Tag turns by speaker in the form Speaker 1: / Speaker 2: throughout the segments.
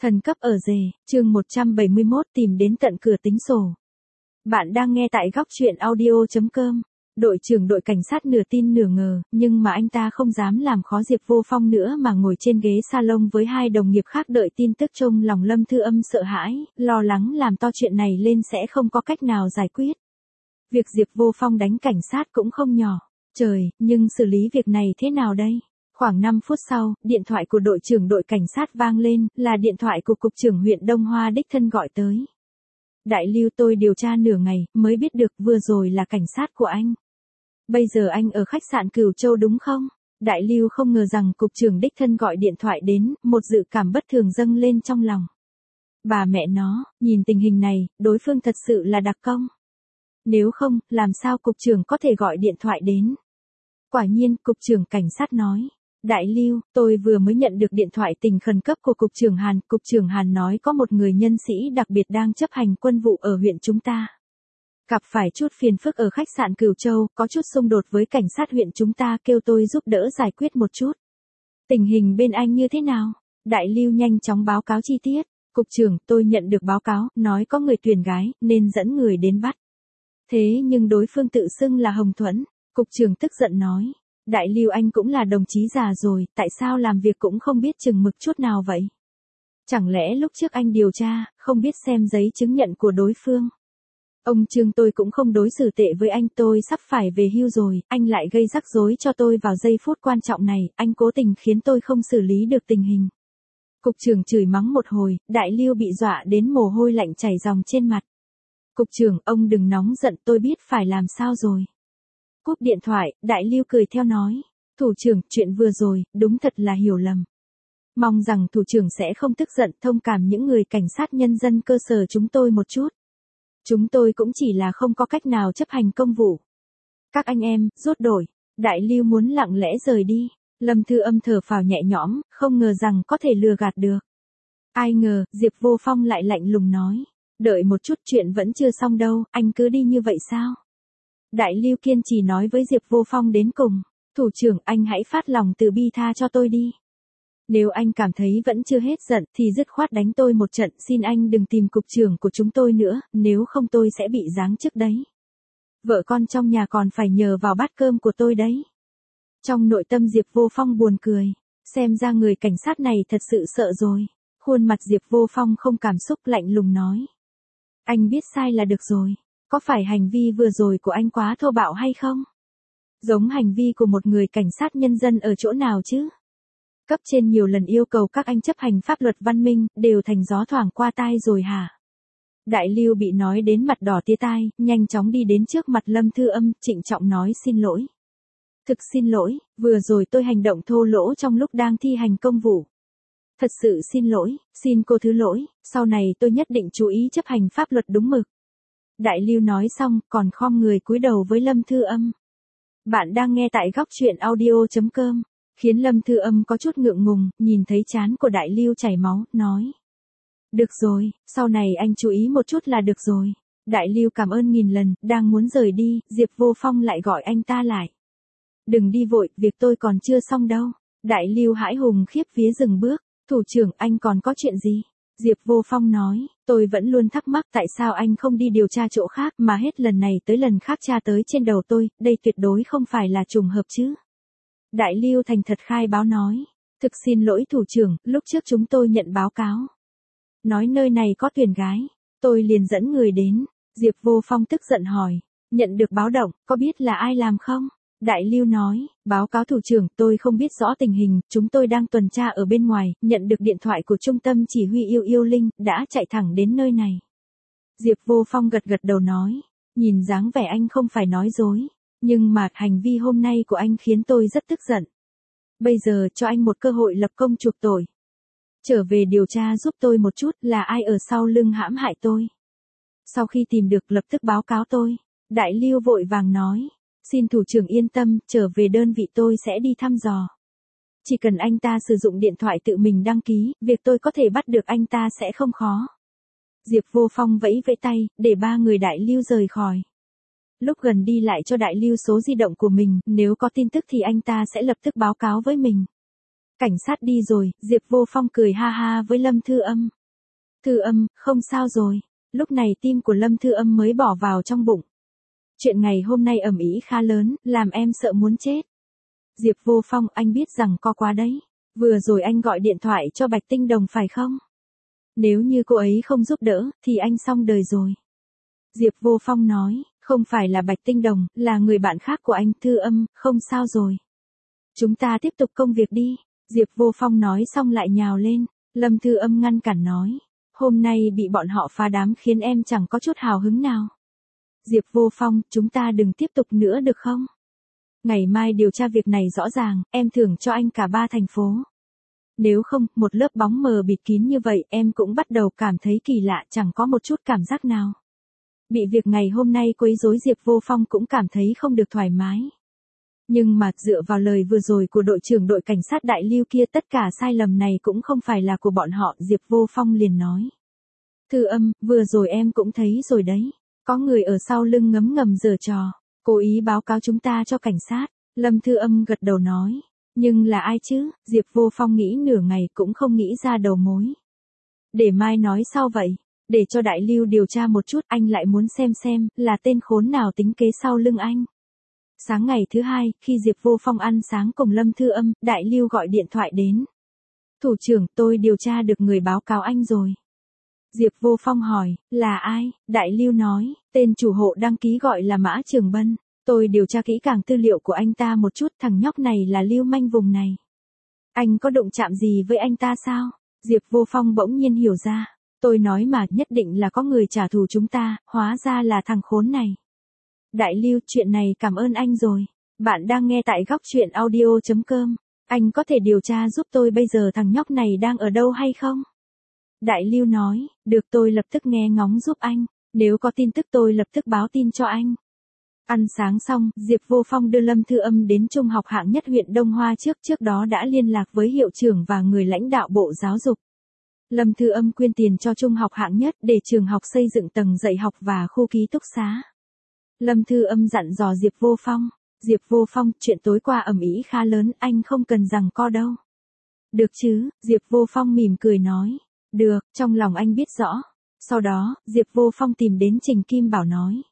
Speaker 1: Thần cấp ở rể, chương 171 tìm đến tận cửa tính sổ. Bạn đang nghe tại góc truyện audio.com. Đội trưởng đội cảnh sát nửa tin nửa ngờ, nhưng mà anh ta không dám làm khó Diệp Vô Phong nữa mà ngồi trên ghế salon với hai đồng nghiệp khác đợi tin tức. Trong lòng Lâm Thư Âm sợ hãi, lo lắng làm to chuyện này lên sẽ không có cách nào giải quyết. Việc Diệp Vô Phong đánh cảnh sát cũng không nhỏ. Trời, nhưng xử lý việc này thế nào đây? Khoảng 5 phút sau, điện thoại của đội trưởng đội cảnh sát vang lên, là điện thoại của cục trưởng huyện Đông Hoa đích thân gọi tới. Đại Lưu, tôi điều tra nửa ngày, mới biết được vừa rồi là cảnh sát của anh. Bây giờ anh ở khách sạn Cửu Châu đúng không? Đại Lưu không ngờ rằng cục trưởng đích thân gọi điện thoại đến, một dự cảm bất thường dâng lên trong lòng. Bà mẹ nó, nhìn tình hình này, đối phương thật sự là đặc công. Nếu không, làm sao cục trưởng có thể gọi điện thoại đến? Quả nhiên, cục trưởng cảnh sát nói. Đại Lưu, tôi vừa mới nhận được điện thoại tình khẩn cấp của Cục trưởng Hàn. Cục trưởng Hàn nói có một người nhân sĩ đặc biệt đang chấp hành quân vụ ở huyện chúng ta. Gặp phải chút phiền phức ở khách sạn Cửu Châu, có chút xung đột với cảnh sát huyện chúng ta, kêu tôi giúp đỡ giải quyết một chút. Tình hình bên anh như thế nào? Đại Lưu nhanh chóng báo cáo chi tiết. Cục trưởng, tôi nhận được báo cáo, nói có người tuyển gái, nên dẫn người đến bắt. Thế nhưng đối phương tự xưng là Hồng Thuẫn. Cục trưởng tức giận nói. Đại Lưu, anh cũng là đồng chí già rồi, tại sao làm việc cũng không biết chừng mực chút nào vậy? Chẳng lẽ lúc trước anh điều tra, không biết xem giấy chứng nhận của đối phương? Ông Trương, tôi cũng không đối xử tệ với anh, tôi sắp phải về hưu rồi, anh lại gây rắc rối cho tôi vào giây phút quan trọng này, anh cố tình khiến tôi không xử lý được tình hình. Cục trưởng chửi mắng một hồi, Đại Lưu bị dọa đến mồ hôi lạnh chảy ròng trên mặt. Cục trưởng, ông đừng nóng giận, tôi biết phải làm sao rồi. Cúp điện thoại, Đại Lưu cười theo nói. Thủ trưởng, chuyện vừa rồi, đúng thật là hiểu lầm. Mong rằng thủ trưởng sẽ không tức giận, thông cảm những người cảnh sát nhân dân cơ sở chúng tôi một chút. Chúng tôi cũng chỉ là không có cách nào chấp hành công vụ. Các anh em, rút đổi. Đại Lưu muốn lặng lẽ rời đi. Lâm Thư Âm thở phào nhẹ nhõm, không ngờ rằng có thể lừa gạt được. Ai ngờ, Diệp Vô Phong lại lạnh lùng nói. Đợi một chút, chuyện vẫn chưa xong đâu, anh cứ đi như vậy sao? Đại Lưu kiên trì nói với Diệp Vô Phong đến cùng. Thủ trưởng, anh hãy phát lòng từ bi tha cho tôi đi. Nếu anh cảm thấy vẫn chưa hết giận thì dứt khoát đánh tôi một trận, xin anh đừng tìm cục trưởng của chúng tôi nữa, nếu không tôi sẽ bị giáng chức đấy. Vợ con trong nhà còn phải nhờ vào bát cơm của tôi đấy. Trong nội tâm Diệp Vô Phong buồn cười. Xem ra người cảnh sát này thật sự sợ rồi. Khuôn mặt Diệp Vô Phong không cảm xúc, lạnh lùng nói. Anh biết sai là được rồi. Có phải hành vi vừa rồi của anh quá thô bạo hay không? Giống hành vi của một người cảnh sát nhân dân ở chỗ nào chứ? Cấp trên nhiều lần yêu cầu các anh chấp hành pháp luật văn minh, đều thành gió thoảng qua tai rồi hả? Đại Lưu bị nói đến mặt đỏ tía tai, nhanh chóng đi đến trước mặt Lâm Thư Âm, trịnh trọng nói xin lỗi. Thực xin lỗi, vừa rồi tôi hành động thô lỗ trong lúc đang thi hành công vụ. Thật sự xin lỗi, xin cô thứ lỗi, sau này tôi nhất định chú ý chấp hành pháp luật đúng mực. Đại Lưu nói xong, còn khom người cúi đầu với Lâm Thư Âm. Bạn đang nghe tại góc truyện audio.com, khiến Lâm Thư Âm có chút ngượng ngùng, nhìn thấy trán của Đại Lưu chảy máu, nói. Được rồi, sau này anh chú ý một chút là được rồi. Đại Lưu cảm ơn nghìn lần, đang muốn rời đi, Diệp Vô Phong lại gọi anh ta lại. Đừng đi vội, việc tôi còn chưa xong đâu. Đại Lưu hãi hùng khiếp vía dừng bước. Thủ trưởng, anh còn có chuyện gì? Diệp Vô Phong nói, tôi vẫn luôn thắc mắc tại sao anh không đi điều tra chỗ khác mà hết lần này tới lần khác tra tới trên đầu tôi, đây tuyệt đối không phải là trùng hợp chứ. Đại Lưu thành thật khai báo nói, thực xin lỗi thủ trưởng, lúc trước chúng tôi nhận báo cáo. Nói nơi này có tuyển gái, tôi liền dẫn người đến. Diệp Vô Phong tức giận hỏi, nhận được báo động, có biết là ai làm không? Đại Lưu nói, báo cáo thủ trưởng, tôi không biết rõ tình hình, chúng tôi đang tuần tra ở bên ngoài, nhận được điện thoại của trung tâm chỉ huy Yêu Yêu Linh, đã chạy thẳng đến nơi này. Diệp Vô Phong gật gật đầu nói, nhìn dáng vẻ anh không phải nói dối, nhưng mà hành vi hôm nay của anh khiến tôi rất tức giận. Bây giờ cho anh một cơ hội lập công chuộc tội. Trở về điều tra giúp tôi một chút, là ai ở sau lưng hãm hại tôi. Sau khi tìm được lập tức báo cáo tôi. Đại Lưu vội vàng nói. Xin thủ trưởng yên tâm, trở về đơn vị tôi sẽ đi thăm dò. Chỉ cần anh ta sử dụng điện thoại tự mình đăng ký, việc tôi có thể bắt được anh ta sẽ không khó. Diệp Vô Phong vẫy vẫy tay, để ba người Đại Lưu rời khỏi. Lúc gần đi lại cho Đại Lưu số di động của mình, nếu có tin tức thì anh ta sẽ lập tức báo cáo với mình. Cảnh sát đi rồi, Diệp Vô Phong cười ha ha với Lâm Thư Âm. Thư Âm, không sao rồi. Lúc này tim của Lâm Thư Âm mới bỏ vào trong bụng. Chuyện ngày hôm nay ầm ĩ khá lớn, làm em sợ muốn chết. Diệp Vô Phong, anh biết rằng có quá đấy. Vừa rồi anh gọi điện thoại cho Bạch Tinh Đồng phải không? Nếu như cô ấy không giúp đỡ, thì anh xong đời rồi. Diệp Vô Phong nói, không phải là Bạch Tinh Đồng, là người bạn khác của anh. Thư Âm, không sao rồi. Chúng ta tiếp tục công việc đi. Diệp Vô Phong nói xong lại nhào lên. Lâm Thư Âm ngăn cản nói, hôm nay bị bọn họ phá đám khiến em chẳng có chút hào hứng nào. Diệp Vô Phong, chúng ta đừng tiếp tục nữa được không? Ngày mai điều tra việc này rõ ràng, em thưởng cho anh cả 3 thành phố. Nếu không, một lớp bóng mờ bịt kín như vậy em cũng bắt đầu cảm thấy kỳ lạ, chẳng có một chút cảm giác nào. Bị việc ngày hôm nay quấy rối, Diệp Vô Phong cũng cảm thấy không được thoải mái. Nhưng mà dựa vào lời vừa rồi của đội trưởng đội cảnh sát Đại Lưu kia, tất cả sai lầm này cũng không phải là của bọn họ. Diệp Vô Phong liền nói. Thư Âm, vừa rồi em cũng thấy rồi đấy. Có người ở sau lưng ngấm ngầm giở trò, cố ý báo cáo chúng ta cho cảnh sát. Lâm Thư Âm gật đầu nói. Nhưng là ai chứ? Diệp Vô Phong nghĩ nửa ngày cũng không nghĩ ra đầu mối. Để mai nói sau vậy. Để cho Đại Lưu điều tra một chút, anh lại muốn xem là tên khốn nào tính kế sau lưng anh. Sáng ngày thứ hai, khi Diệp Vô Phong ăn sáng cùng Lâm Thư Âm, Đại Lưu gọi điện thoại đến. Thủ trưởng, tôi điều tra được người báo cáo anh rồi. Diệp Vô Phong hỏi, là ai? Đại Lưu nói, tên chủ hộ đăng ký gọi là Mã Trường Bân. Tôi điều tra kỹ càng tư liệu của anh ta một chút, thằng nhóc này là lưu manh vùng này. Anh có đụng chạm gì với anh ta sao? Diệp Vô Phong bỗng nhiên hiểu ra. Tôi nói mà, nhất định là có người trả thù chúng ta, hóa ra là thằng khốn này. Đại Lưu, chuyện này cảm ơn anh rồi. Bạn đang nghe tại góc truyện audio.com. Anh có thể điều tra giúp tôi bây giờ thằng nhóc này đang ở đâu hay không? Đại Lưu nói, được, tôi lập tức nghe ngóng giúp anh. Nếu có tin tức tôi lập tức báo tin cho anh. Ăn sáng xong, Diệp Vô Phong đưa Lâm Thư Âm đến trung học hạng nhất huyện Đông Hoa trước đó đã liên lạc với hiệu trưởng và người lãnh đạo Bộ Giáo dục. Lâm Thư Âm quyên tiền cho trung học hạng nhất để trường học xây dựng tầng dạy học và khu ký túc xá. Lâm Thư Âm dặn dò Diệp Vô Phong. Diệp Vô Phong, chuyện tối qua ầm ĩ khá lớn, anh không cần giằng co đâu. Được chứ? Diệp Vô Phong mỉm cười nói. Được, trong lòng anh biết rõ. Sau đó, Diệp Vô Phong tìm đến Trình Kim Bảo nói.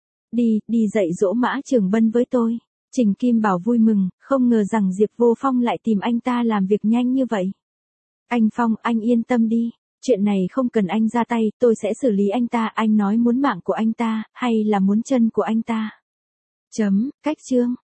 Speaker 1: Đi dạy dỗ Mã Trường Bân với tôi. Trình Kim Bảo vui mừng, không ngờ rằng Diệp Vô Phong lại tìm anh ta làm việc nhanh như vậy. Anh Phong, anh yên tâm đi. Chuyện này không cần anh ra tay, tôi sẽ xử lý anh ta. Anh nói muốn mạng của anh ta, hay là muốn chân của anh ta? Cách chương.